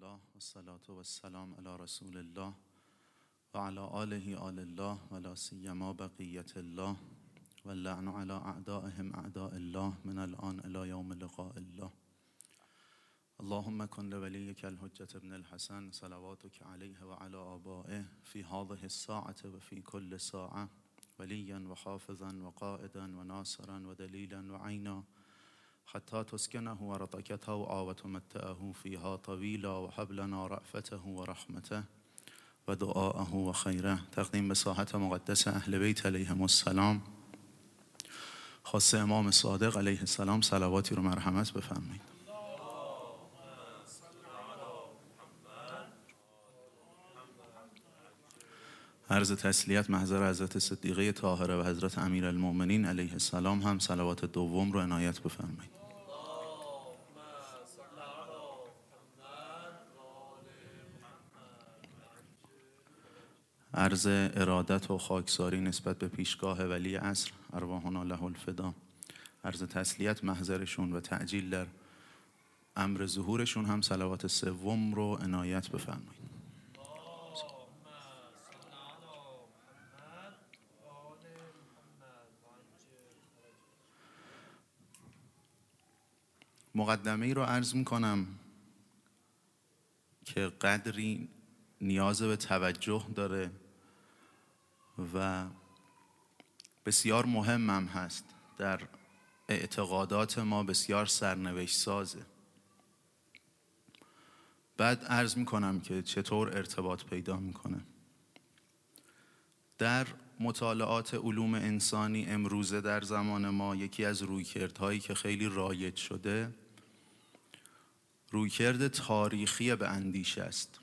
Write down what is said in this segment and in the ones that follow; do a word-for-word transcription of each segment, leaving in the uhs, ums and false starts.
الله و الصلاة و السلام علی رسول الله و علی آله آل الله و لا سیما بقیت الله و اللعن علی اعدائهم اعداء الله من الان الی یوم لقاء الله. اللهم کن لولیک الحجة ابن الحسن صلواتک علیه و علی آبائه فی هذه الساعة و فی کل ساعة ولیا و حافظا و قائدا و ناصرا و دلیلا و عینا حتی تسکنه ارضک طوعا و تمتعه فیها طویلا و حب لنا رأفته و رحمته و دعاءه و خیره. تقدیم به ساحت مقدس اهل بیت علیهم السلام، خاصه امام صادق علیه السلام صلواتی رو مرحمت بفرمایید. عرض تسلیت محضر حضرت صدیقه طاهره و حضرت امیرالمؤمنین علیه السلام هم صلوات دوم رو عنایت بفرمایید. عرض ارادت و خاکساری نسبت به پیشگاه ولی عصر ارواحنا له الفدا. عرض تسلیت محضرشون و تعجیل در امر ظهورشون هم صلوات سوم رو عنایت بفرمایید. مقدمه ای رو عرض میکنم که قدری نیاز به توجه داره و بسیار مهمم هست، در اعتقادات ما بسیار سرنوشت سازه. بعد عرض میکنم که چطور ارتباط پیدا میکنه. در مطالعات علوم انسانی امروزه در زمان ما یکی از رویکردهایی که خیلی رایج شده رویکرد تاریخی به اندیشه است.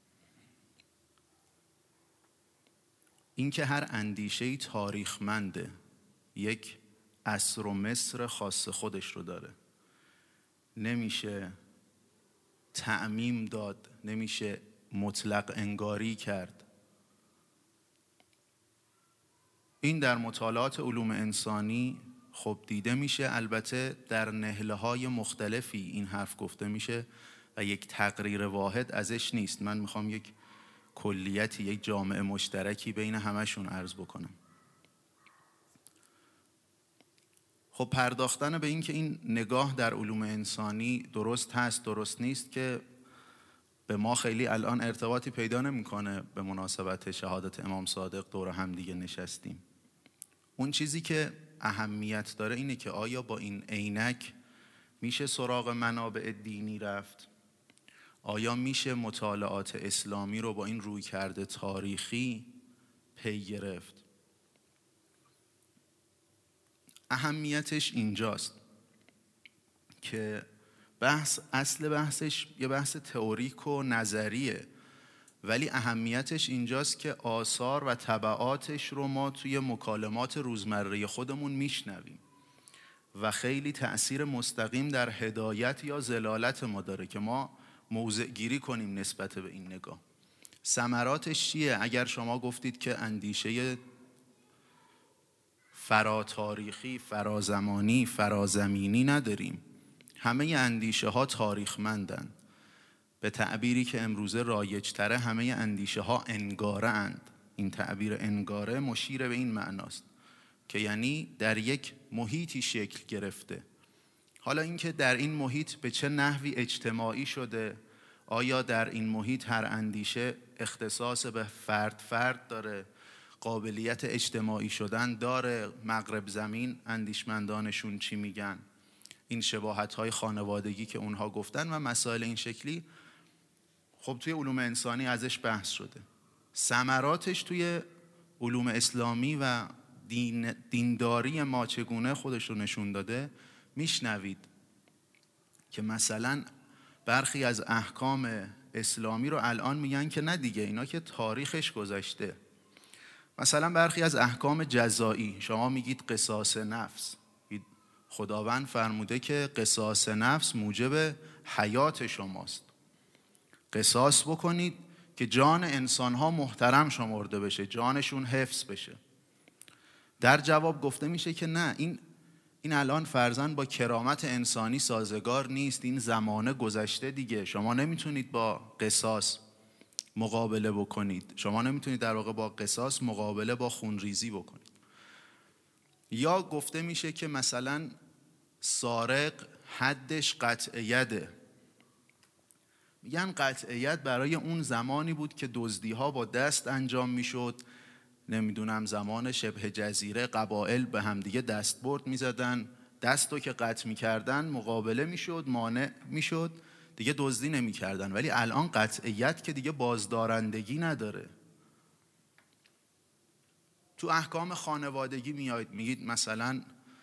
اینکه هر اندیشه‌ای تاریخمنده، یک عصر و مصر خاص خودش رو داره، نمیشه تعمیم داد، نمیشه مطلق انگاری کرد. این در مطالعات علوم انسانی خب دیده میشه، البته در نهله‌های مختلفی این حرف گفته میشه و یک تقریر واحد ازش نیست. من میخوام یک کلیتی، یک جامعه مشترکی بین همشون عرض بکنم. خب پرداختن به این که این نگاه در علوم انسانی درست هست درست نیست که به ما خیلی الان ارتباطی پیدا نمیکنه. به مناسبت شهادت امام صادق دور هم دیگه نشستیم. اون چیزی که اهمیت داره اینه که آیا با این عینک میشه سراغ منابع دینی رفت؟ آیا میشه مطالعات اسلامی رو با این رویکرد تاریخی پی گرفت؟ اهمیتش اینجاست که بحث اصل بحثش یه بحث تئوریک و نظریه، ولی اهمیتش اینجاست که آثار و تبعاتش رو ما توی مکالمات روزمره خودمون میشنویم و خیلی تأثیر مستقیم در هدایت یا ضلالت ما داره که ما موضع گیری کنیم نسبت به این نگاه. ثمراتش چیه؟ اگر شما گفتید که اندیشه فراتاریخی، فرازمانی، فرازمینی نداریم، همه اندیشه ها تاریخمندن، به تعبیری که امروزه رایج تره همه اندیشه ها انگاره اند. این تعبیر انگاره مشیر به این معناست که یعنی در یک محیطی شکل گرفته. حالا اینکه در این محیط به چه نحوی اجتماعی شده، آیا در این محیط هر اندیشه اختصاص به فرد فرد داره، قابلیت اجتماعی شدن داره، مغرب زمین اندیشمندانشون چی میگن، این شباهت‌های خانوادگی که اونها گفتن و مسائل این شکلی، خب توی علوم انسانی ازش بحث شده. ثمراتش توی علوم اسلامی و دین دینداری ما چگونه خودش رو نشون داده میشنوید که مثلا برخی از احکام اسلامی رو الان میگن که نه دیگه، اینا که تاریخش گذشته. مثلا برخی از احکام جزایی، شما میگید قصاص نفس، خداوند فرموده که قصاص نفس موجب حیات شماست، قصاص بکنید که جان انسانها محترم شمرده بشه، جانشون حفظ بشه. در جواب گفته میشه که نه، این این الان فرضاً با کرامت انسانی سازگار نیست، این زمانه گذشته دیگه. شما نمیتونید با قصاص مقابله بکنید، شما نمیتونید در واقع با قصاص مقابله با خونریزی بکنید. یا گفته میشه که مثلا سارق حدش قطع یده. میگن قطع ید برای اون زمانی بود که دزدی‌ها با دست انجام میشد، نمیدونم زمان شبه جزیره قبایل به همدیگه دستبرد میزدن، دستو که قطع میکردن مقابله میشد، مانع میشد، دیگه دزدی نمیکردن. ولی الان قطع ید که دیگه بازدارندگی نداره. تو احکام خانوادگی میاید میگید مثلا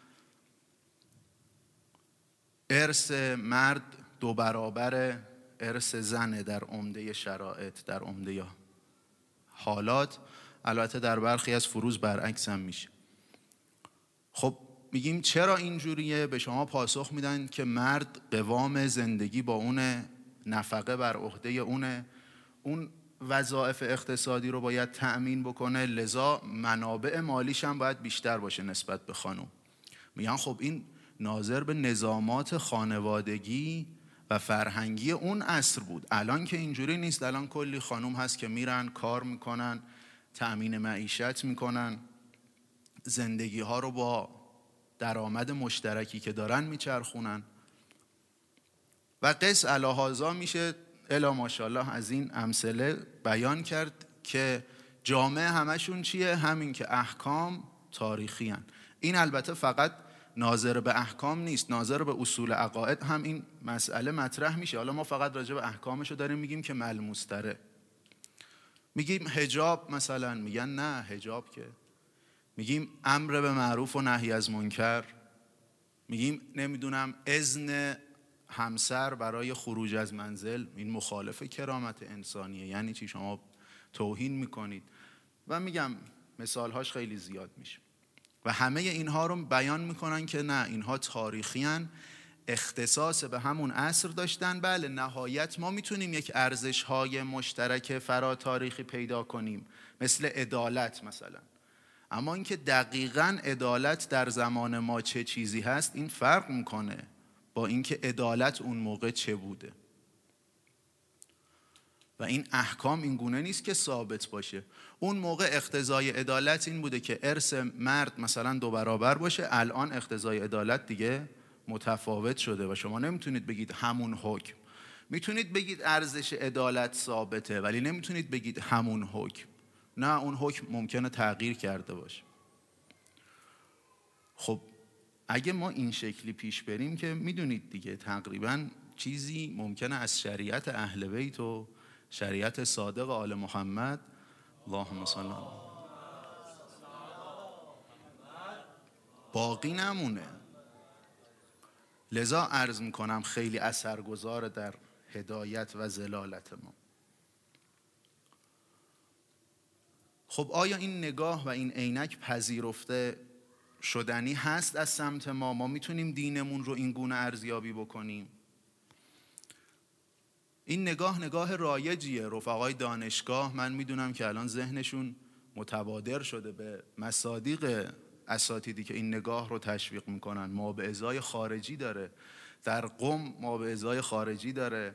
ارث مرد دو برابر ارث زنه در عمده شرایط، در عمده حالات. البته در برخی از فروض برعکس هم میشه. خب میگیم چرا اینجوریه؟ به شما پاسخ میدن که مرد قوام زندگی با اونه، نفقه بر عهده اونه، اون وظایف اقتصادی رو باید تأمین بکنه، لذا منابع مالیش هم باید بیشتر باشه نسبت به خانم. میگن خب این ناظر به نظامات خانوادگی و فرهنگی اون عصر بود. الان که اینجوری نیست. الان کلی خانم هست که میرن کار میکنن، تأمین معیشت میکنن، زندگی ها رو با درآمد مشترکی که دارن میچرخونن و قص الهازا میشه الا ماشاءالله از این امثله بیان کرد که جامعه همشون چیه؟ همین که احکام تاریخی هن. این البته فقط ناظر به احکام نیست، ناظر به اصول عقاید هم این مسئله مطرح میشه. حالا ما فقط راجع به احکامشو داریم میگیم که ملموس تره. میگیم حجاب مثلا، میگن نه حجاب که. میگیم امر به معروف و نهی از منکر، میگیم نمیدونم اذن همسر برای خروج از منزل، این مخالف کرامت انسانیه. یعنی چی؟ شما توهین میکنید. و میگم مثالهاش خیلی زیاد میشه و همه اینها رو بیان میکنن که نه، اینها تاریخی هن، اختصاص به همون عصر داشتن. بله نهایت ما میتونیم یک ارزش‌های مشترک فرا تاریخی پیدا کنیم مثل عدالت مثلا، اما اینکه دقیقاً عدالت در زمان ما چه چیزی هست این فرق میکنه با اینکه عدالت اون موقع چه بوده. و این احکام این گونه نیست که ثابت باشه. اون موقع اقتضای عدالت این بوده که ارث مرد مثلا دو برابر باشه، الان اقتضای عدالت دیگه متفاوت شده و شما نمیتونید بگید همون حکم. میتونید بگید ارزش عدالت ثابته ولی نمیتونید بگید همون حکم. نه، اون حکم ممکنه تغییر کرده باشه. خب اگه ما این شکلی پیش بریم که میدونید دیگه تقریبا چیزی ممکنه از شریعت اهل بیت و شریعت صادق آل محمد اللهم صل علی باقی نمونه. لذا عرض میکنم خیلی اثرگذار در هدایت و ضلالت ما. خب آیا این نگاه و این عینک پذیرفته شدنی هست از سمت ما؟ ما میتونیم دینمون رو این گونه ارزیابی بکنیم؟ این نگاه نگاه رایجیه. رفقای دانشگاه من میدونم که الان ذهنشون متبادر شده به مصادیق اساتیدی که این نگاه رو تشویق میکنن. ما به ازای خارجی داره، در قم ما به ازای خارجی داره.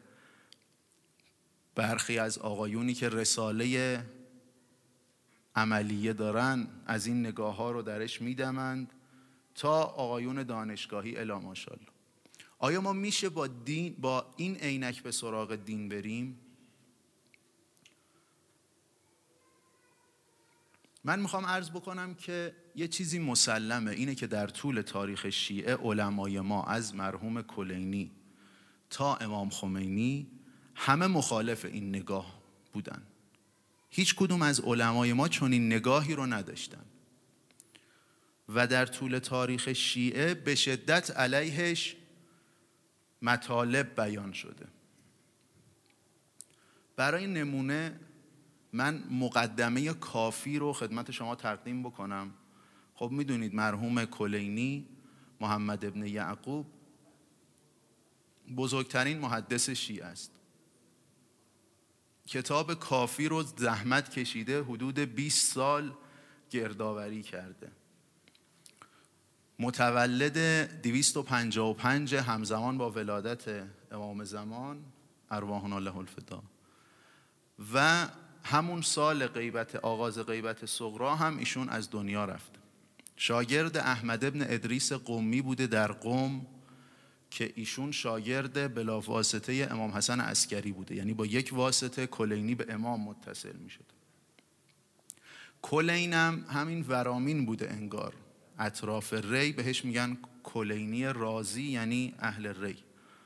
برخی از آقایونی که رساله عملیه دارن از این نگاه ها رو درش میدمند تا آقایون دانشگاهی الا ماشاءالله. آیا ما میشه با دین، با این عینک به سراغ دین بریم؟ من میخوام عرض بکنم که یه چیزی مسلمه، اینه که در طول تاریخ شیعه علمای ما از مرحوم کلینی تا امام خمینی همه مخالف این نگاه بودن. هیچ کدوم از علمای ما چون این نگاهی رو نداشتن و در طول تاریخ شیعه به شدت علیهش مطالب بیان شده. برای نمونه من مقدمه کافی رو خدمت شما تقدیم بکنم. خب میدونید مرحوم کلینی محمد ابن یعقوب بزرگترین محدث شیعه است. کتاب کافی رو زحمت کشیده، حدود بیست سال گردآوری کرده. متولد دویست و پنجاه و پنج همزمان با ولادت امام زمان ارواحنا الله الفدا و همون سال غیبت آغاز غیبت صغرا هم ایشون از دنیا رفت. شاگرد احمد ابن ادریس قمی بوده در قم که ایشون شاگرد بلاواسطه امام حسن عسکری بوده، یعنی با یک واسطه کلینی به امام متصل می شد. کلین هم همین ورامین بوده انگار، اطراف ری، بهش میگن کلینی رازی، یعنی اهل ری.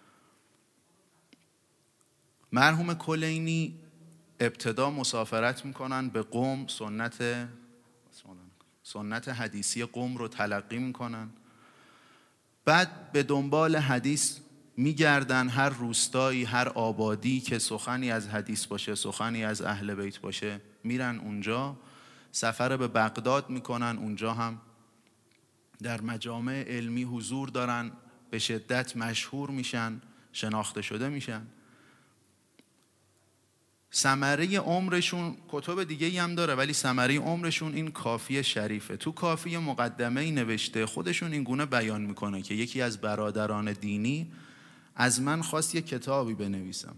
مرحوم کلینی ابتدا مسافرت میکنن به قم، سنت سنت حدیثی قم رو تلقی میکنن، بعد به دنبال حدیث میگردن، هر روستایی هر آبادی که سخنی از حدیث باشه، سخنی از اهل بیت باشه، میرن اونجا. سفر به بغداد میکنن، اونجا هم در مجامع علمی حضور دارن، به شدت مشهور میشن، شناخته شده میشن. ثمره عمرشون کتب دیگه‌ای هم داره ولی ثمره عمرشون این کافی شریفه. تو کافی مقدمه‌ای نوشته، خودشون این گونه بیان میکنه که یکی از برادران دینی از من خواست یک کتابی بنویسم،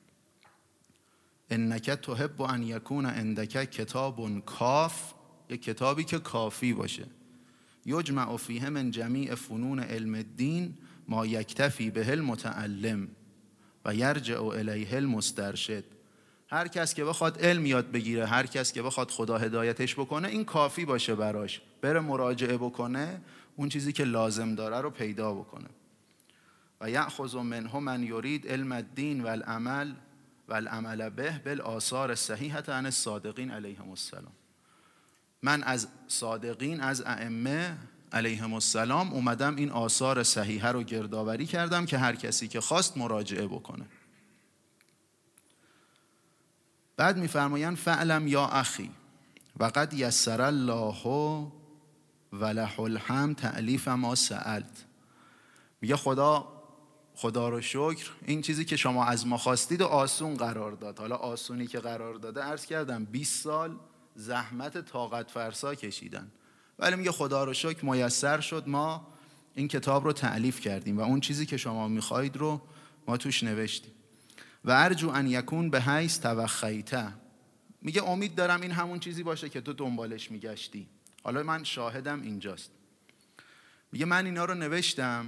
انک تحب ان یکون عندک کتاب کاف، یک کتابی که کافی باشه، یجمع فیه من جمیع فنون علم الدین ما یکتفی به المتعلم و یرجع الیه المسترشد. هر کس که بخواد علم یاد بگیره، هر کس که بخواد خدا هدایتش بکنه، این کافی باشه براش، بره مراجعه بکنه، اون چیزی که لازم داره رو پیدا بکنه. و یأخذ منه من یرید علم الدین و العمل و العمل به بالآثار الصحیحة عن الصادقین علیهم السلام. من از صادقین، از ائمه علیهم السلام اومدم این آثار صحیحه رو گردآوری کردم که هر کسی که خواست مراجعه بکنه. بعد میفرمایند فعلم یا اخی و قد یسر الله و له الحمد تألیف ما سألت. میگه خدا خدا رو شکر، این چیزی که شما از ما خواستید و آسون قرار داد. حالا آسونی که قرار داده، عرض کردم بیست سال زحمت طاقت فرسا کشیدن، ولی میگه خدا رو شکر میسر شد، ما این کتاب رو تألیف کردیم و اون چیزی که شما میخواید رو ما توش نوشتیم. و ارجو ان یکون به حیث توخیته، میگه امید دارم این همون چیزی باشه که تو دنبالش میگشتی. حالا من شاهدم اینجاست. میگه من اینا رو نوشتم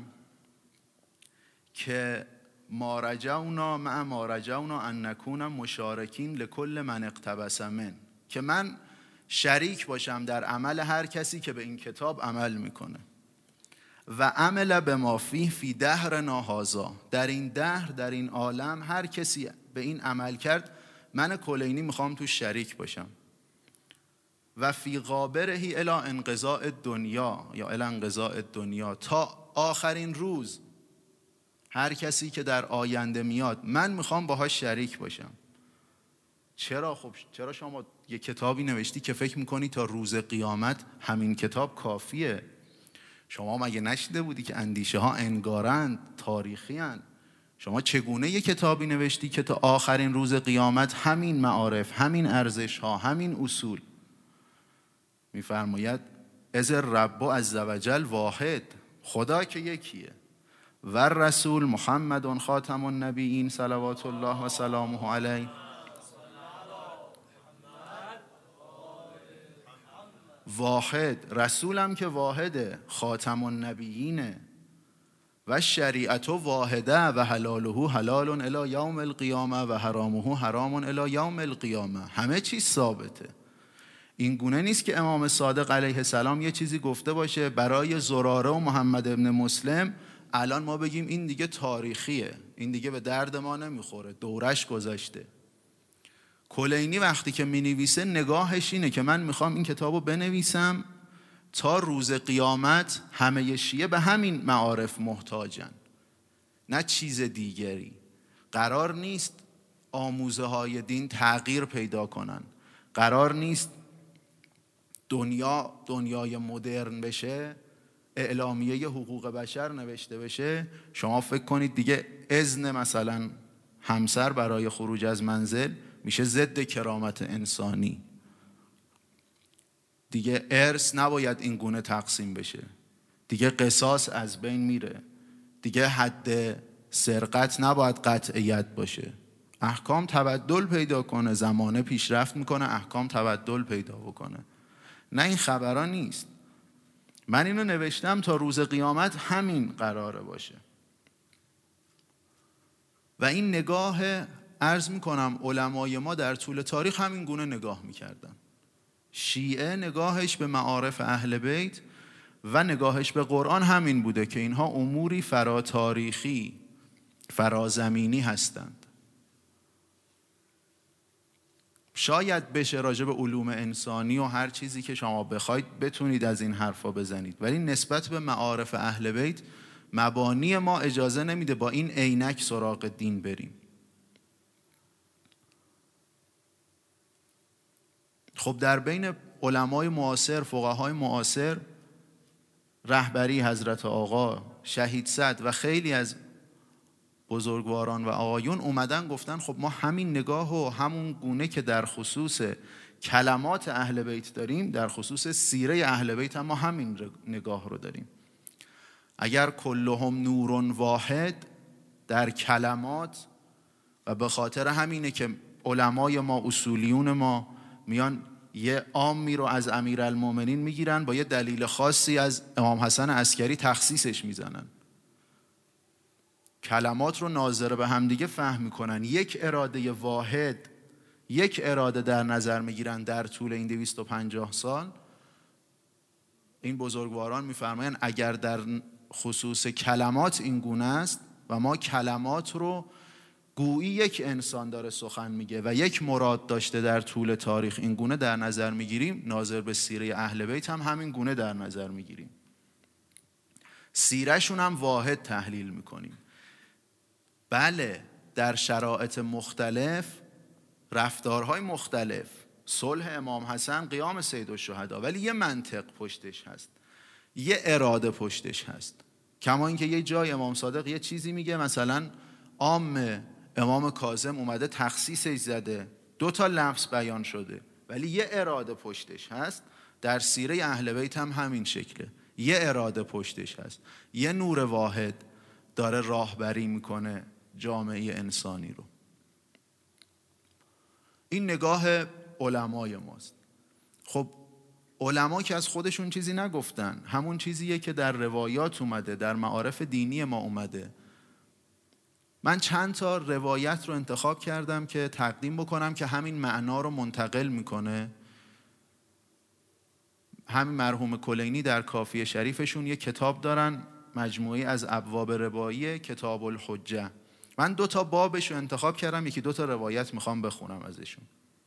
که ما رجونا مع ما رجونا ان نکون مشارکین لکل من اقتبس من، که من شریک باشم در عمل هر کسی که به این کتاب عمل میکنه. و عمل به ما فیه فی دهرنا هذا، در این دهر، در این عالم هر کسی به این عمل کرد، من کلینی میخوام تو شریک باشم. و فی غابره الی انقضاء دنیا یا الی انقضاء دنیا، تا آخرین روز هر کسی که در آینده میاد من میخوام باهاش شریک باشم. چرا؟ خب چرا شما یه کتابی نوشتی که فکر میکنی تا روز قیامت همین کتاب کافیه؟ شما مگه نشیده بودی که اندیشه ها انگارند، تاریخی هن؟ شما چگونه یه کتابی نوشتی که تا آخرین روز قیامت همین معارف، همین ارزش ها، همین اصول؟ میفرماید از رب عزوجل واحد، خدا که یکیه، و رسول محمد خاتم النبیین صلوات الله و سلامه علیه، واحد، رسولم که واحده، خاتم النبیینه، و شریعت واحده و حلاله حلال الی یوم القیامه و حرامه حرام الی یوم القیامه. همه چیز ثابته. این گونه نیست که امام صادق علیه السلام یه چیزی گفته باشه برای زراره و محمد ابن مسلم الان ما بگیم این دیگه تاریخیه، این دیگه به درد ما نمیخوره، دورش گذشته. کلینی وقتی که می نویسه نگاهش اینه که من میخوام این کتابو بنویسم تا روز قیامت همه شیعه به همین معارف محتاجن، نه چیز دیگری. قرار نیست آموزه های دین تغییر پیدا کنن، قرار نیست دنیا دنیای مدرن بشه، اعلامیه حقوق بشر نوشته بشه، شما فکر کنید دیگه اذن مثلا همسر برای خروج از منزل میشه ضد کرامت انسانی. دیگه ارث نباید این گونه تقسیم بشه. دیگه قصاص از بین میره، دیگه حد سرقت نباید قطعیت باشه، احکام تبدل پیدا کنه، زمانه پیشرفت میکنه، احکام تبدل پیدا بکنه. نه این خبرها نیست. من اینو نوشتم تا روز قیامت همین قراره باشه. و این نگاه، عرض میکنم علمای ما در طول تاریخ همین گونه نگاه میکردن. شیعه نگاهش به معارف اهل بیت و نگاهش به قرآن همین بوده که اینها اموری فراتاریخی، فرازمینی هستند. شاید بشه راجع به علوم انسانی و هر چیزی که شما بخواید بتونید از این حرفا بزنید، ولی نسبت به معارف اهل بیت مبانی ما اجازه نمیده با این عینک سراغ دین بریم. خب در بین علمای معاصر، فقهای معاصر، رهبری حضرت آقا، شهید صدر و خیلی از بزرگواران و آقایون اومدن گفتن خب ما همین نگاه و همون گونه که در خصوص کلمات اهل بیت داریم، در خصوص سیره اهل بیت هم ما همین نگاه رو داریم. اگر کلهم نور واحد در کلمات، و به خاطر همینه که علمای ما، اصولیون ما میان یه عامی رو از امیرالمومنین میگیرن، با یه دلیل خاصی از امام حسن عسکری تخصیصش میزنن، کلمات رو ناظر به همدیگه فهم میکنن، یک اراده واحد، یک اراده در نظر میگیرن در طول این دویست و پنجاه سال. این بزرگواران میفرمایند اگر در خصوص کلمات این گونه است و ما کلمات رو گویی یک انسان داره سخن میگه و یک مراد داشته در طول تاریخ این گونه در نظر میگیریم، ناظر به سیره اهل بیت هم همین گونه در نظر میگیریم، سیرهشون هم واحد تحلیل میکنیم. بله در شرایط مختلف، رفتارهای مختلف، صلح امام حسن، قیام سیدالشهدا، ولی یه منطق پشتش هست، یه اراده پشتش هست. کما اینکه یه جای امام صادق یه چیزی میگه، مثلا عام امام کاظم اومده تخصیصش زده، دو تا لفظ بیان شده، ولی یه اراده پشتش هست. در سیره اهل بیت هم همین شکله، یه اراده پشتش هست، یه نور واحد داره راهبری میکنه جامعه انسانی رو. این نگاه علمای ماست. خب علما که از خودشون چیزی نگفتن، همون چیزیه که در روایات اومده، در معارف دینی ما اومده. من چند تا روایت رو انتخاب کردم که تقدیم بکنم که همین معنا رو منتقل میکنه. همین مرحوم کلینی در کافیه شریفشون یک کتاب دارن، مجموعی از ابواب رباعی، کتاب الحجه. من دو تا بابش رو انتخاب کردم، یکی دو تا روایت میخوام بخونم ازشون.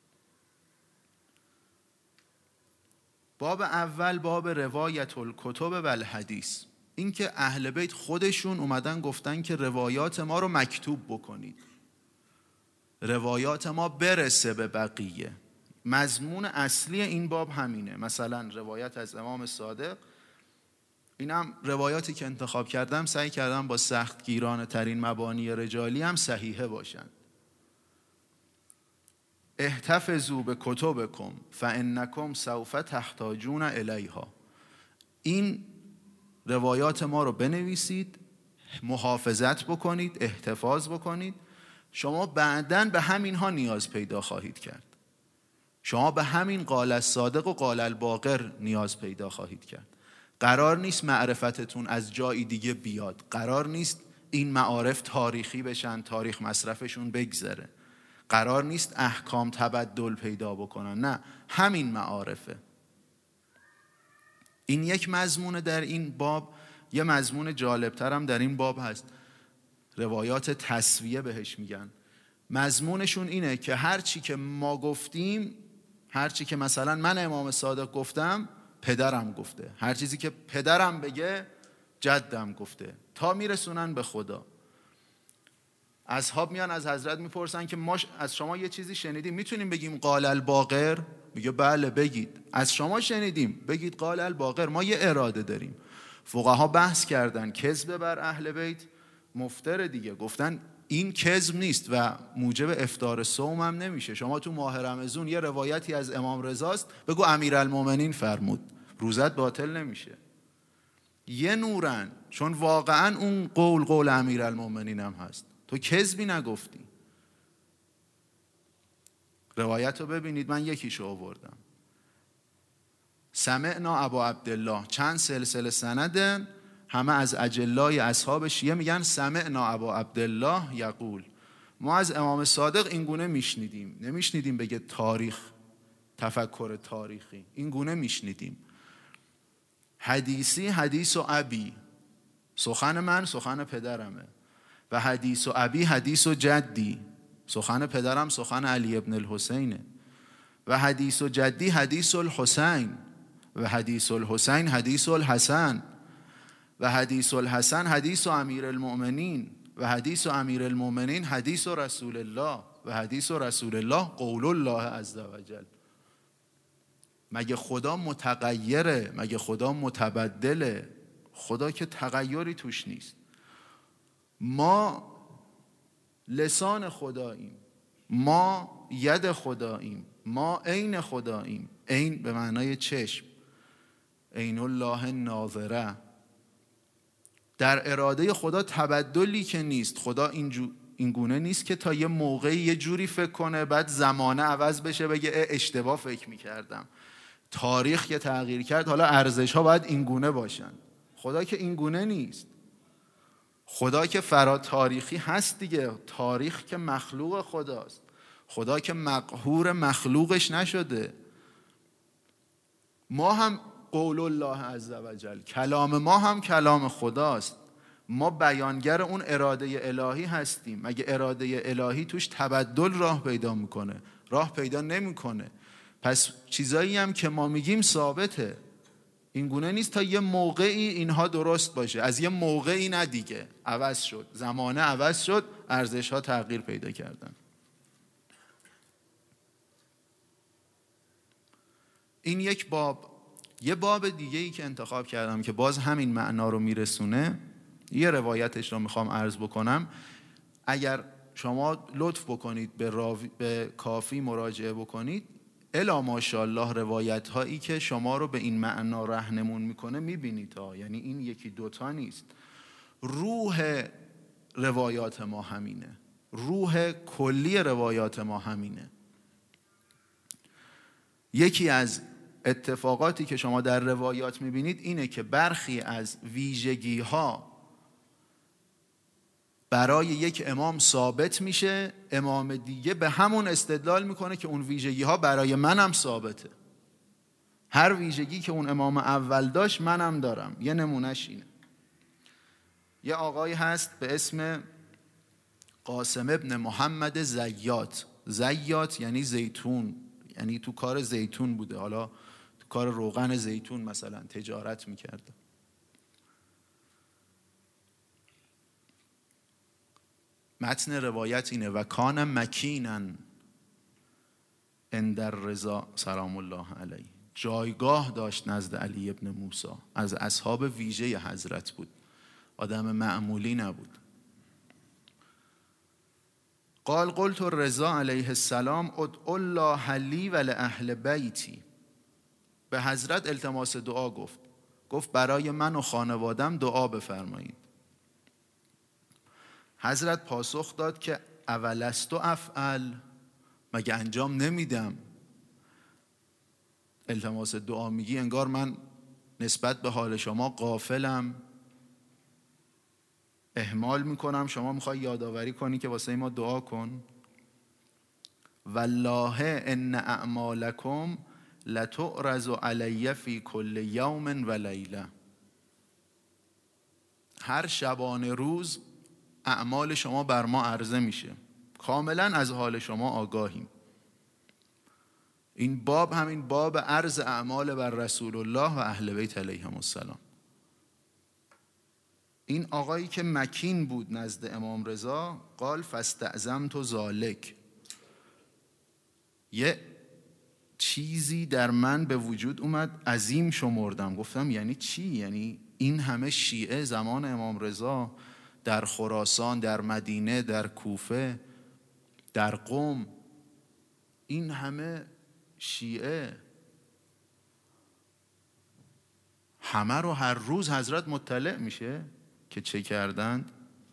باب اول باب روایت الکتب و الحدیث، این که اهل بیت خودشون اومدن گفتن که روایات ما رو مکتوب بکنید، روایات ما برسه به بقیه. مضمون اصلی این باب همینه. مثلا روایت از امام صادق، اینم روایاتی که انتخاب کردم سعی کردم با سخت گیرانه ترین مبانی رجالی هم صحیحه باشن. احتفظوا بکتبکم فانکم سوف تحتاجون الیها. این روایات ما رو بنویسید، محافظت بکنید، احتفاظ بکنید، شما بعداً به همین ها نیاز پیدا خواهید کرد. شما به همین قال الصادق و قال الباقر نیاز پیدا خواهید کرد. قرار نیست معرفتتون از جایی دیگه بیاد، قرار نیست این معارف تاریخی بشن، تاریخ مصرفشون بگذره، قرار نیست احکام تبدل پیدا بکنن، نه، همین معارفه. این یک مضمون در این باب. یه مضمون جالبتر هم در این باب هست، روایات تسویه بهش میگن. مضمونشون اینه که هر چی که ما گفتیم، هر چی که مثلا من امام صادق گفتم پدرم گفته، هر چیزی که پدرم بگه جدم گفته، تا میرسونن به خدا. اصحاب میان از حضرت میپرسن که ما از شما یه چیزی شنیدیم، میتونیم بگیم قال الباقر؟ میگه بله بگید. از شما شنیدیم، بگید قال الباقر. ما یه اراده داریم. فقها بحث کردن کذب بر اهل بیت مفتر دیگه، گفتن این کذب نیست و موجب افطار صوم هم نمیشه. شما تو ماه رمضان یه روایتی از امام رضاست، بگو امیرالمومنین فرمود، روزت باطل نمیشه. یه نورن، چون واقعا اون قول قول امیرالمومنین هم هست، تو کذبی نگفتی. روایت رو ببینید، من یکیشو آوردم. سمعنا ابا عبدالله، چند سلسله سندن، همه از اجلای اصحاب شیعه میگن سمعنا ابا عبدالله یقول، ما از امام صادق این گونه میشنیدیم. نمیشنیدیم بگه تاریخ، تفکر تاریخی، این گونه میشنیدیم. حدیثی حدیث و ابی، سخن من سخن پدرمه. و حدیث و ابی حدیث و جدی، سخن پدرم سخن علی ابن الحسینه. و حدیث و جدی حدیث الحسین، و حدیث الحسین حدیث الحسن، و حدیث الحسن حدیث امیر المؤمنین، و حدیث امیر المؤمنین حدیث رسول الله، و حدیث رسول الله قول الله عز وجل. مگه خدا متغیره؟ مگه خدا متبدله؟ خدا که تغییری توش نیست. ما لسان خداییم، ما ید خداییم، ما عین خداییم. عین به معنای چشم، عین الله ناظره. در اراده خدا تبدلی که نیست. خدا این, این گونه نیست که تا یه موقعی یه جوری فکر کنه بعد زمانه عوض بشه بگه اشتباه فکر میکردم. تاریخ که تغییر کرد، حالا ارزش ها باید این گونه باشن. خدا که این گونه نیست. خدا که فرا تاریخی هست دیگه. تاریخ که مخلوق خداست. خدا که مقهور مخلوقش نشده. ما هم قول الله عز وجل، کلام ما هم کلام خداست. ما بیانگر اون اراده الهی هستیم. مگه اراده الهی توش تبدل راه پیدا میکنه؟ راه پیدا نمیکنه. پس چیزایی هم که ما میگیم ثابته. این گونه نیست تا یه موقعی اینها درست باشه، از یه موقعی نه دیگه عوض شد، زمانه عوض شد، ارزش ها تغییر پیدا کردن. این یک باب. یه باب دیگه ای که انتخاب کردم که باز همین معنا رو میرسونه، یه روایتش رو میخوام عرض بکنم. اگر شما لطف بکنید به, راوی، به کافی مراجعه بکنید، الا ماشاءالله روایت هایی که شما رو به این معنا راهنمون میکنه میبینید ها. یعنی این یکی دوتا نیست. روح روایات ما همینه، روح کلی روایات ما همینه. یکی از اتفاقاتی که شما در روایات میبینید اینه که برخی از ویژگی ها برای یک امام ثابت میشه، امام دیگه به همون استدلال میکنه که اون ویژگی ها برای منم ثابته. هر ویژگی که اون امام اول داشت منم دارم. یه نمونهش اینه. یه آقای هست به اسم قاسم ابن محمد زیات. زیات یعنی زیتون، یعنی تو کار زیتون بوده، حالا تو کار روغن زیتون مثلا تجارت میکرده. متن روایت اینه: و کان مکینا عند الرضا سلام الله علیه. جایگاه داشت نزد علی ابن موسی، از اصحاب ویژه حضرت بود، آدم معمولی نبود. قال قلت الرضا علیه السلام ادعو الله لی و لاهل بیتی. به حضرت التماس دعا گفت. گفت برای من و خانوادم دعا بفرمایید. حضرت پاسخ داد که اولست افعل، مگه انجام نمیدم؟ التماس دعا میگی انگار من نسبت به حال شما غافلم، اهمال میکنم، شما میخوای یادآوری کنی که واسه ما دعا کن. والله ان اعمالکم لتعرض علی فی کل یوم و لیله. هر شبانه روز اعمال شما بر ما عرضه میشه، کاملا از حال شما آگاهیم. این باب همین باب عرض اعمال بر رسول الله و اهل بیت علیهم السلام. این آقایی که مکین بود نزد امام رضا، قال فاستعظمت ذلک، یه چیزی در من به وجود اومد، عظیم شمردم. گفتم یعنی چی؟ یعنی این همه شیعه زمان امام رضا در خراسان، در مدینه، در کوفه، در قم، این همه شیعه، همه رو هر روز حضرت مطلع میشه که چه کردند.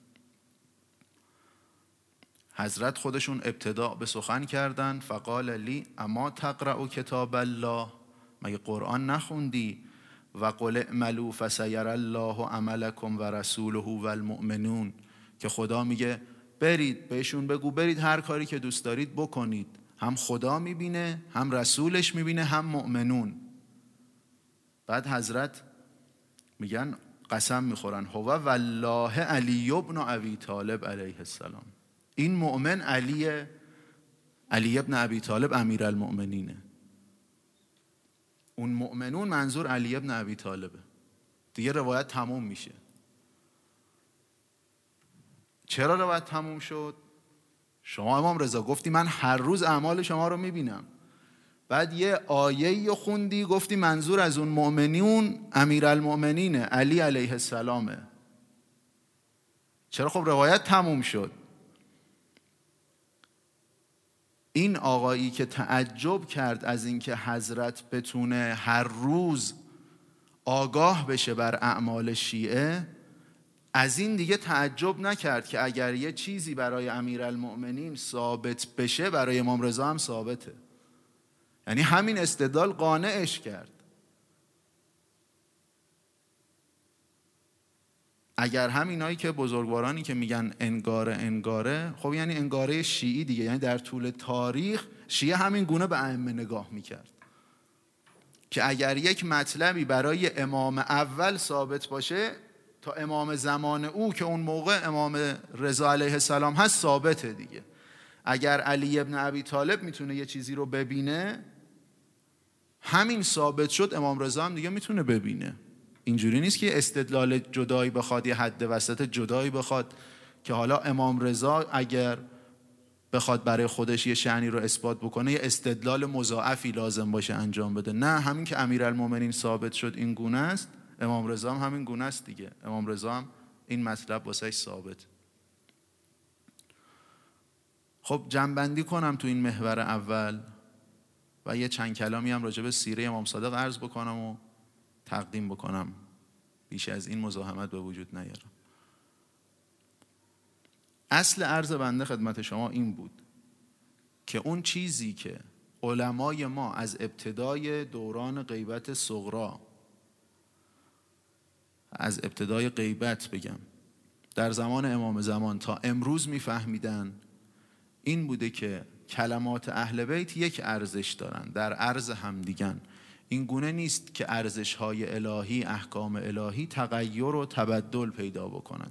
حضرت خودشون ابتدا به سخن کردند. فقال لی اما تقرأ کتاب الله، مگه قرآن نخوندی؟ و قل اعملوا فسیر الله عملکم و رسوله و المؤمنون، که خدا میگه برید بهشون بگو برید هر کاری که دوست دارید بکنید، هم خدا میبینه، هم رسولش میبینه، هم مؤمنون. بعد حضرت میگن قسم میخورن هو والله علی ابن ابی طالب علیه السلام، این مؤمن علی علی ابن ابی طالب امیرالمؤمنینه. اون مؤمنون منظور علی ابن ابی طالبه. دیگه روایت تموم میشه. چرا روایت تموم شد؟ شما امام رضا گفتی من هر روز اعمال شما رو میبینم، بعد یه آیه‌ای خوندی گفتی منظور از اون مؤمنون امیرالمؤمنینه، علی علیه السلامه. چرا؟ خب روایت تموم شد. این آقایی که تعجب کرد از اینکه حضرت بتونه هر روز آگاه بشه بر اعمال شیعه، از این دیگه تعجب نکرد که اگر یه چیزی برای امیرالمؤمنین ثابت بشه برای امام رضا هم ثابته. یعنی همین استدلال قانعش کرد. اگر همینایی که بزرگوارانی که میگن انگاره انگاره، خب یعنی انگاره شیعی دیگه، یعنی در طول تاریخ شیعه همین گونه به ائمه نگاه میکرد که اگر یک مطلبی برای امام اول ثابت باشه تا امام زمان او که اون موقع امام رضا علیه السلام هست ثابته دیگه. اگر علی ابن ابی طالب میتونه یه چیزی رو ببینه، همین ثابت شد، امام رضا هم دیگه میتونه ببینه. اینجوری نیست که استدلال جدایی بخواد، یه حد وسط جدایی بخواد که حالا امام رضا اگر بخواد برای خودش یه شأنی رو اثبات بکنه یه استدلال مضاعفی لازم باشه انجام بده. نه، همین که امیرالمومنین ثابت شد این گونه است، امام رضا هم همین گونه است دیگه. امام رضا هم این مطلب واسش ثابت. خب جنبندی کنم تو این محور اول و یه چند کلامی هم راجع به سیره امام صادق عرض بکنم و تقدیم بکنم، بیش از این مزاحمت به وجود نیارم. اصل عرض بنده خدمت شما این بود که اون چیزی که علمای ما از ابتدای دوران غیبت صغری، از ابتدای غیبت بگم در زمان امام زمان تا امروز میفهمیدن، این بوده که کلمات اهل بیت یک ارزش دارن، در عرض همدیگن. این گونه نیست که ارزش‌های الهی، احکام الهی تغییر و تبدل پیدا بکنند.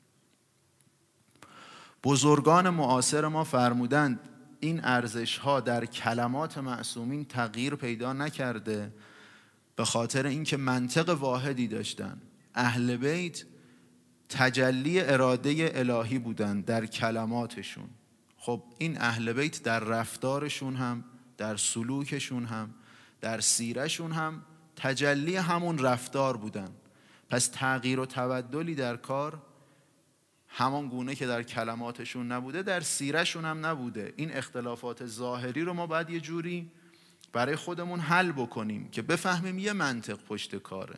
بزرگان معاصر ما فرمودند این ارزش‌ها در کلمات معصومین تغییر پیدا نکرده، به خاطر اینکه منطق واحدی داشتن. اهل بیت تجلی اراده الهی بودند در کلماتشون. خب این اهل بیت در رفتارشون هم، در سلوکشون هم، در سیرشون هم تجلی همون رفتار بودن. پس تغییر و تبدلی در کار همان گونه که در کلماتشون نبوده در سیرشون هم نبوده. این اختلافات ظاهری رو ما باید یه جوری برای خودمون حل بکنیم که بفهمیم یه منطق پشت کاره.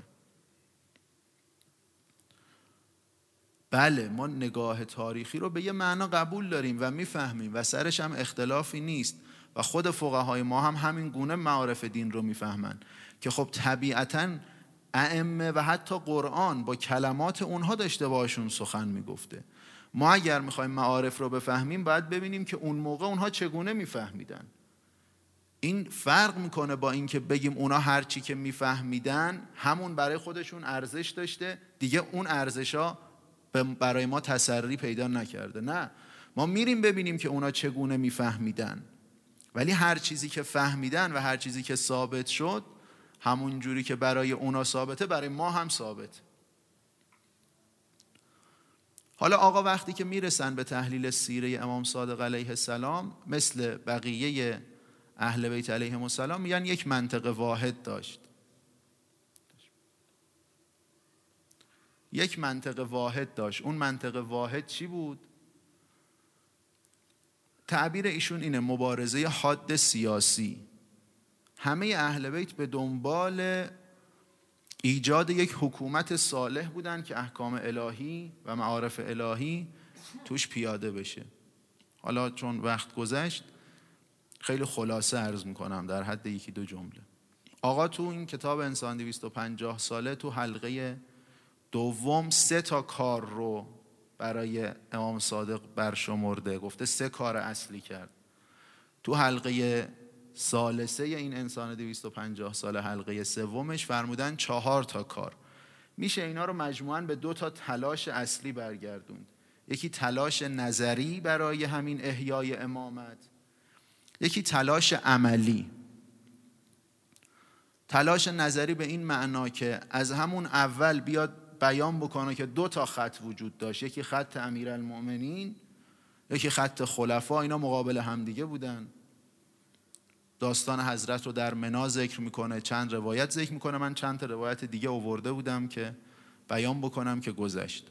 بله ما نگاه تاریخی رو به یه معنا قبول داریم و میفهمیم و سرش هم اختلافی نیست و خود فقهای ما هم همین گونه معارف دین رو میفهمن که خب طبیعتاً ائمه و حتی قرآن با کلمات اونها داشته باشون سخن میگفته. ما اگر میخوایم معارف رو بفهمیم باید ببینیم که اون موقع اونها چگونه میفهمیدن. این فرق میکنه با اینکه بگیم اونا هر چی که میفهمیدن همون برای خودشون ارزش داشته، دیگه اون ارزشا برای ما تسری پیدا نکرده. نه، ما میریم ببینیم که اونا چگونه میفهمیدن، ولی هر چیزی که فهمیدن و هر چیزی که ثابت شد همون جوری که برای اونا ثابته برای ما هم ثابت. حالا آقا وقتی که میرسن به تحلیل سیره امام صادق علیه السلام، مثل بقیه اهل بیت علیهم السلام میگن یک منطق واحد داشت. یک منطق واحد داشت. اون منطق واحد چی بود؟ تعبیر ایشون اینه: مبارزه حاد سیاسی. همه اهل بیت به دنبال ایجاد یک حکومت صالح بودن که احکام الهی و معارف الهی توش پیاده بشه. حالا چون وقت گذشت خیلی خلاصه عرض میکنم در حد یکی دو جمله. آقا تو این کتاب انسان دویست و پنجاه ساله تو حلقه دوم سه تا کار رو برای امام صادق برشمرده، گفته سه کار اصلی کرد. تو حلقه ثالثه این انسان دویست و پنجاه ساله حلقه سومش فرمودن چهار تا کار. میشه اینا رو مجموعاً به دو تا تلاش اصلی برگردوند. یکی تلاش نظری برای همین احیای امامت، یکی تلاش عملی. تلاش نظری به این معنا که از همون اول بیاد بیان بکنه که دو تا خط وجود داشت، یکی خط امیرالمؤمنین، یکی خط خلفا، اینا مقابل همدیگه بودن. داستان حضرت رو در منا ذکر میکنه، چند روایت ذکر میکنه، من چند تا روایت دیگه آورده بودم که بیان بکنم که گذشت.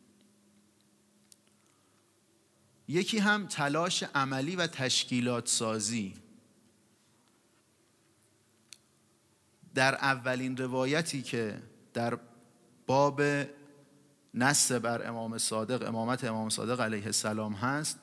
یکی هم تلاش عملی و تشکیلات سازی. در اولین روایتی که در باب نص بر امام صادق، امامت امام صادق علیه السلام هست،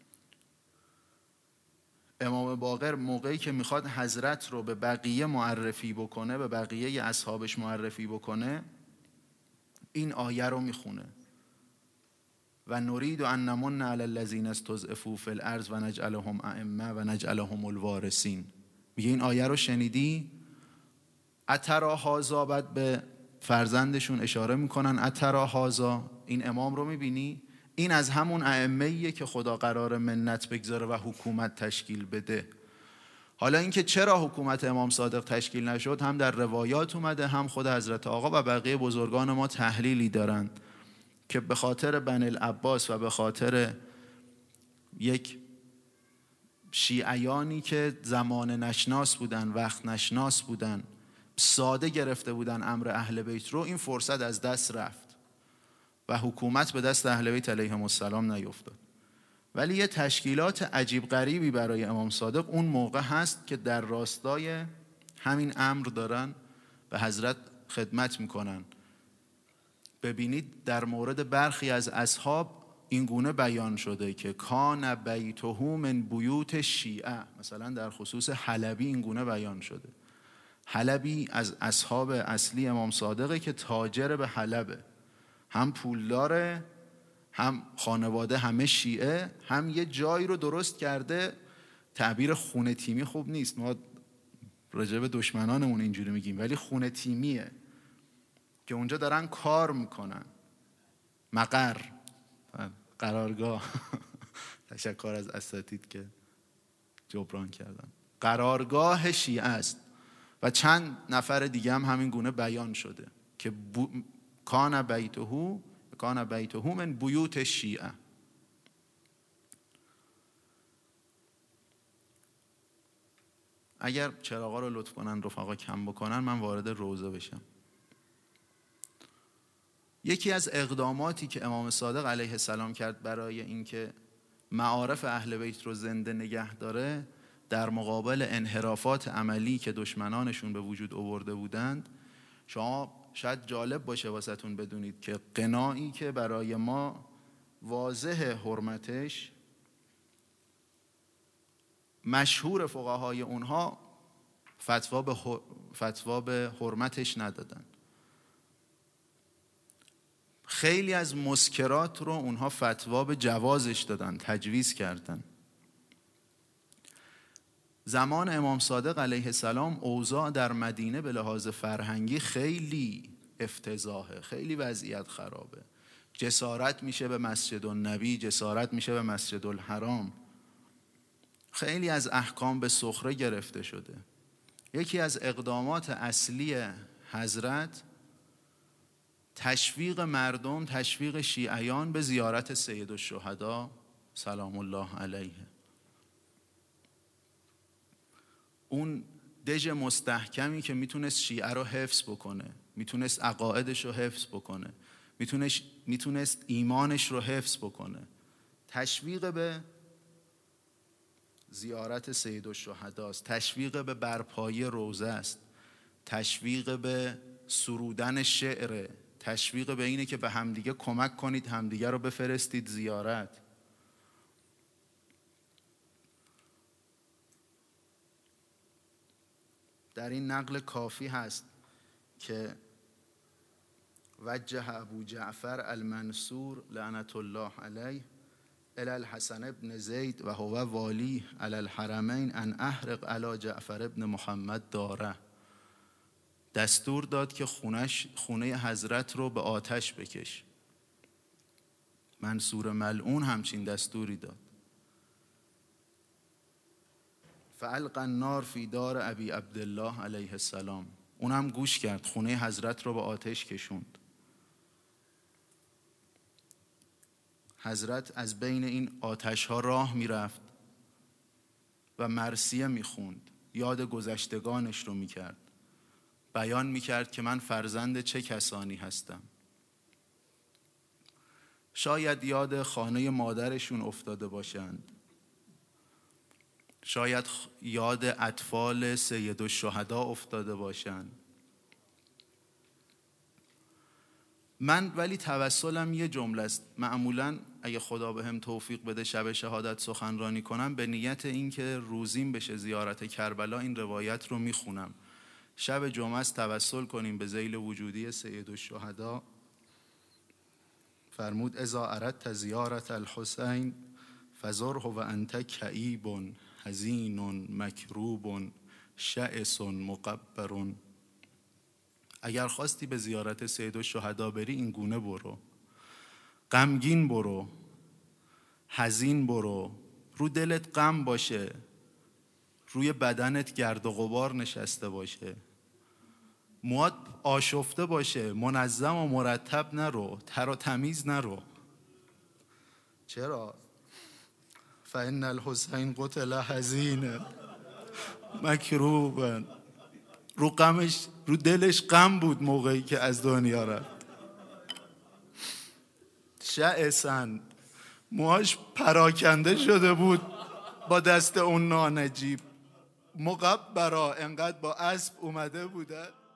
امام باقر موقعی که میخواد حضرت رو به بقیه معرفی بکنه، به بقیه اصحابش معرفی بکنه، این آیه رو میخونه: و نرید ان نمن علی الذین استضعفوا فی الارض و نجعلهم ائمه و نجعلهم الوارثین. میگه این آیه رو شنیدی؟ اترا هذا، بعد به فرزندشون اشاره میکنن، اترا هذا، این امام رو میبینی؟ این از همون ائمه‌ایه که خدا قرار منت بگذاره و حکومت تشکیل بده. حالا اینکه چرا حکومت امام صادق تشکیل نشد هم در روایات اومده، هم خود حضرت آقا و بقیه بزرگان ما تحلیلی دارن که به خاطر بنی العباس و به خاطر یک شیعیانی که زمان نشناس بودن، وقت نشناس بودن، ساده گرفته بودن امر اهل بیت رو، این فرصت از دست رفت و حکومت به دست اهل بیت علیهم السلام نیفتاد. ولی یه تشکیلات عجیب غریبی برای امام صادق اون موقع هست که در راستای همین امر دارن به حضرت خدمت میکنن. ببینید در مورد برخی از اصحاب این گونه بیان شده که کان بیته من بیوت شیعه، مثلا در خصوص حلبی این گونه بیان شده. حلبی از اصحاب اصلی امام صادقه که تاجر به حلبه، هم پولداره، هم خانواده همه شیعه، هم یه جایی رو درست کرده. تعبیر خونه تیمی خوب نیست، ما راجع به دشمنانمون اینجوری میگیم، ولی خونه تیمیه که اونجا دارن کار میکنن. مقر، قرارگاه. تشکر از اساتید که جبران کردن. قرارگاه شیعه است و چند نفر دیگه هم همین گونه بیان شده که بو... کان بیته کان بیته من بیوت شیعه. اگر چراغا رو لطف کنن رفقا کم بکنن من وارد روضه بشم. یکی از اقداماتی که امام صادق علیه السلام کرد برای اینکه معارف اهل بیت رو زنده نگه داره، در مقابل انحرافات عملی که دشمنانشون به وجود آورده بودند، شما شاید جالب باشه واسهتون بدونید که قناعی که برای ما واضح حرمتش، مشهور فقهای اونها فتوا به فتوا به حرمتش ندادن. خیلی از مسکرات رو اونها فتوا به جوازش دادن، تجویز کردن. زمان امام صادق علیه السلام اوضاع در مدینه به لحاظ فرهنگی خیلی افتضاحه، خیلی وضعیت خرابه. جسارت میشه به مسجد النبی، جسارت میشه به مسجد الحرام. خیلی از احکام به سخره گرفته شده. یکی از اقدامات اصلی حضرت تشویق مردم، تشویق شیعیان به زیارت سید الشهدا سلام الله علیه. اون دژ مستحکمی که میتونست شیعه رو حفظ بکنه، میتونست عقایدش رو حفظ بکنه، میتونست میتونست ایمانش رو حفظ بکنه. تشویق به زیارت سید الشهدا است، تشویق به برپایی روضه است، تشویق به سرودن شعر، تشویق به اینه که به همدیگه کمک کنید، همدیگه رو بفرستید زیارت. در این نقل کافی هست که وجه ابو جعفر المنصور لعنت الله علیه الی الحسن ابن زید و هو والی علی الحرمین ان احرق علی جعفر ابن محمد داره. دستور داد که خونش خونه حضرت رو به آتش بکش. منصور ملعون همچین دستوری داد. فالقى النار فی دار ابی عبدالله علیه السلام. اونم گوش کرد، خونه حضرت رو به آتش کشوند. حضرت از بین این آتش ها راه می رفت و مرثیه می خوند، یاد گذشتگانش رو می کرد، بیان می کرد که من فرزند چه کسانی هستم. شاید یاد خانه مادرشون افتاده باشند، شاید یاد اطفال سید الشهدا افتاده باشند. من ولی توسلم یه جمله است. معمولاً اگه خدا بهم توفیق بده شب شهادت سخنرانی کنم، به نیت این که روزیم بشه زیارت کربلا این روایت رو میخونم. شب جمعه است، توسل کنیم به ذیل وجودی سید الشهدا. فرمود اذا اردت زیارت الحسین فزره و انت کئیب حزین مکروب شئس مقبر. اگر خواستی به زیارت سید الشهدا بری این گونه برو، غمگین برو، حزین برو، رو دلت غم باشه، روی بدنت گرد و غبار نشسته باشه، موات آشفته باشه، منظم و مرتب نرو، تر و تمیز نرو. چرا؟ فإن الحسین قتل حزین مکروبا. رو غمش، رو دلش غم بود موقعی که از دنیا رفت. شعسن، موهاش پراکنده شده بود با دست اون نانجیب. مقبرا، انقدر با اسب اومده بودن